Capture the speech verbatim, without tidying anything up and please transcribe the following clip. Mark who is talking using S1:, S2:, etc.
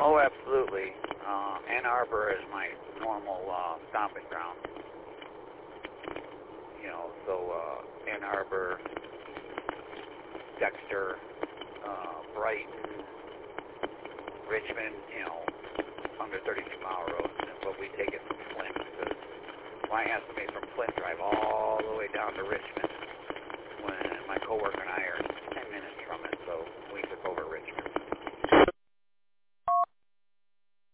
S1: Oh, absolutely. Uh, Ann Arbor is my normal uh, stomping ground. You know, so uh, Ann Arbor, Dexter, uh, Brighton, Richmond, you know, under thirty-two mile roads, but we take it from Flint because my estimate from Flint drive all the way down to Richmond when my coworker and I are ten minutes from it, so we took over Richmond.